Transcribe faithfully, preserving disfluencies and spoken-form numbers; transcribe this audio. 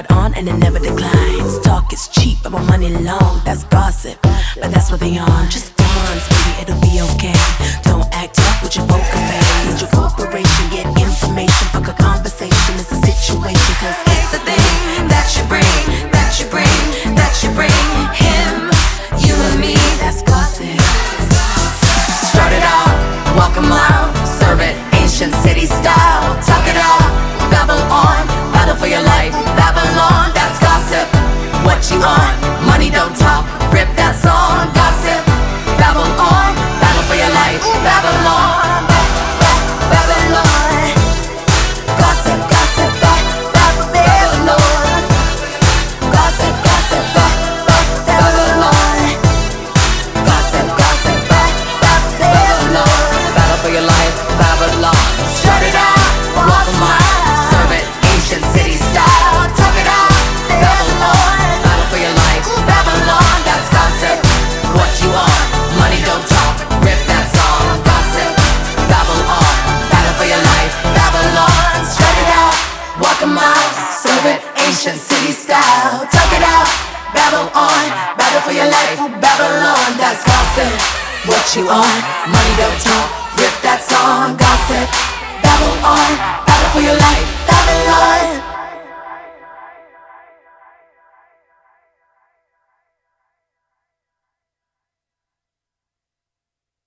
start on and it never declines. Talk is cheap, but my money long. That's gossip, but that's what they on. Just dance, baby, it'll be okay. Don't act up with your poker face. Your corporation, get information. Fuck a conversation, it's a situation. Cause it's the thing that you bring, that you bring, that you bring. Him, you and me, that's gossip. Start it out, walk a mile, serve it, ancient city style. Talk it out, babble on, battle for your life, Babylon, that's gossip. What you on? Money don't talk, rip that song, gossip. Babble on, battle for your life, Babylon, Babylon. Gossip, gossip, Babylon. Gossip, gossip, Babylon. Gossip, gossip, Babylon. Battle for your life, Babylon. Start it out, walk a mile, serve it, ancient city style. Talk it out, Babylon. Battle for your life, Babylon. That's gossip. What you on? Money don't talk. Rip that song. Gossip. Babylon. Battle for your life, Babylon. Start it out, walk a mile, serve it, ancient city style. Talk it out, Babylon. Battle for your life, Babylon. That's gossip. What you on? Money don't talk. Rip that song. Gossip. Babylon. Battle for your life.